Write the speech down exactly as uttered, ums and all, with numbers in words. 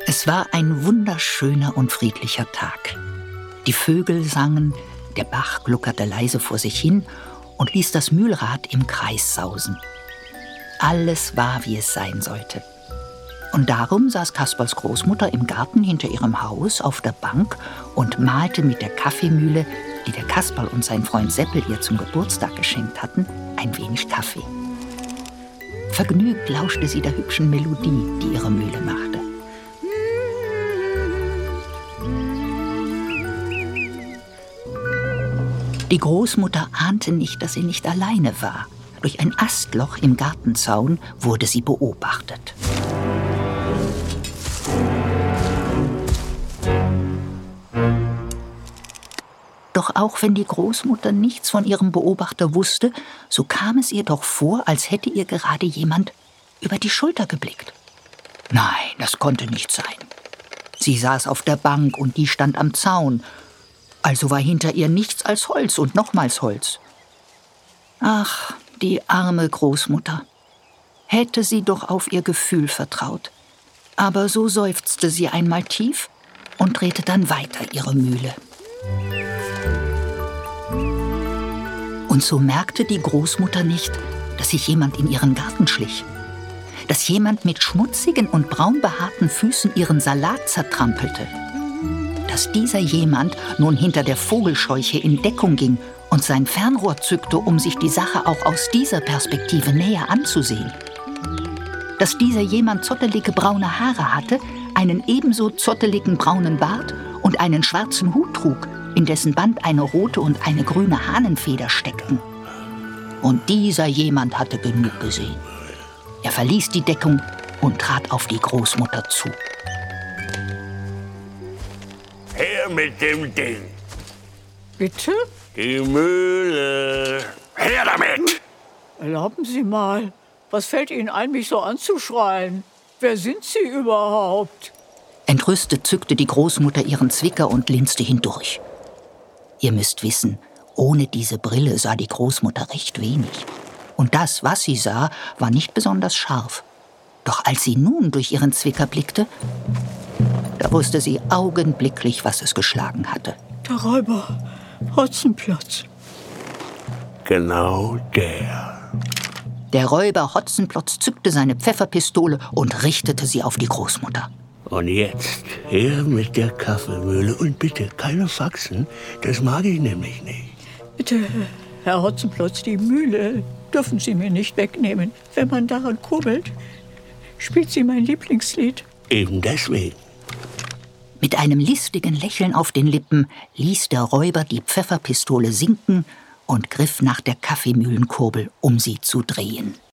Es war ein wunderschöner und friedlicher Tag. Die Vögel sangen, der Bach gluckerte leise vor sich hin und ließ das Mühlrad im Kreis sausen. Alles war, wie es sein sollte. Und darum saß Kasperls Großmutter im Garten hinter ihrem Haus auf der Bank und mahlte mit der Kaffeemühle, die der Kasperl und sein Freund Seppel ihr zum Geburtstag geschenkt hatten, ein wenig Kaffee. Vergnügt lauschte sie der hübschen Melodie, die ihre Mühle machte. Die Großmutter ahnte nicht, dass sie nicht alleine war. Durch ein Astloch im Gartenzaun wurde sie beobachtet. Doch auch wenn die Großmutter nichts von ihrem Beobachter wusste, so kam es ihr doch vor, als hätte ihr gerade jemand über die Schulter geblickt. Nein, das konnte nicht sein. Sie saß auf der Bank und die stand am Zaun. Also war hinter ihr nichts als Holz und nochmals Holz. Ach, die arme Großmutter. Hätte sie doch auf ihr Gefühl vertraut. Aber so seufzte sie einmal tief und drehte dann weiter ihre Mühle. Und so merkte die Großmutter nicht, dass sich jemand in ihren Garten schlich. Dass jemand mit schmutzigen und braun behaarten Füßen ihren Salat zertrampelte. Dass dieser jemand nun hinter der Vogelscheuche in Deckung ging und sein Fernrohr zückte, um sich die Sache auch aus dieser Perspektive näher anzusehen. Dass dieser jemand zottelige braune Haare hatte, einen ebenso zotteligen braunen Bart und einen schwarzen Hut trug, in dessen Band eine rote und eine grüne Hahnenfeder steckten. Und dieser jemand hatte genug gesehen. Er verließ die Deckung und trat auf die Großmutter zu. Her mit dem Ding. Bitte? Die Mühle. Her damit! Erlauben Sie mal, was fällt Ihnen ein, mich so anzuschreien? Wer sind Sie überhaupt? Entrüstet zückte die Großmutter ihren Zwicker und linste hindurch. Ihr müsst wissen, ohne diese Brille sah die Großmutter recht wenig. Und das, was sie sah, war nicht besonders scharf. Doch als sie nun durch ihren Zwicker blickte, da wusste sie augenblicklich, was es geschlagen hatte. Der Räuber Hotzenplotz. Genau der. Der Räuber Hotzenplotz zückte seine Pfefferpistole und richtete sie auf die Großmutter. Und jetzt her mit der Kaffeemühle und bitte keine Faxen, das mag ich nämlich nicht. Bitte, Herr Hotzenplotz, die Mühle dürfen Sie mir nicht wegnehmen. Wenn man daran kurbelt, spielt sie mein Lieblingslied. Eben deswegen. Mit einem listigen Lächeln auf den Lippen ließ der Räuber die Pfefferpistole sinken und griff nach der Kaffeemühlenkurbel, um sie zu drehen.